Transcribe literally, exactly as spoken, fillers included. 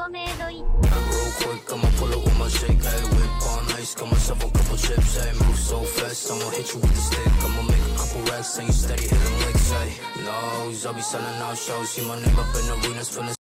コメイドイッ Real quick, I'ma pull up with my shake, ayy. Whip on ice, got myself a couple chips, ayy. Move so fast, I'ma hit you with the stick. I'ma make a couple racks, and you steady hitting licks, ayy. No, I'll be selling out shows. See my name up in arenas, feeling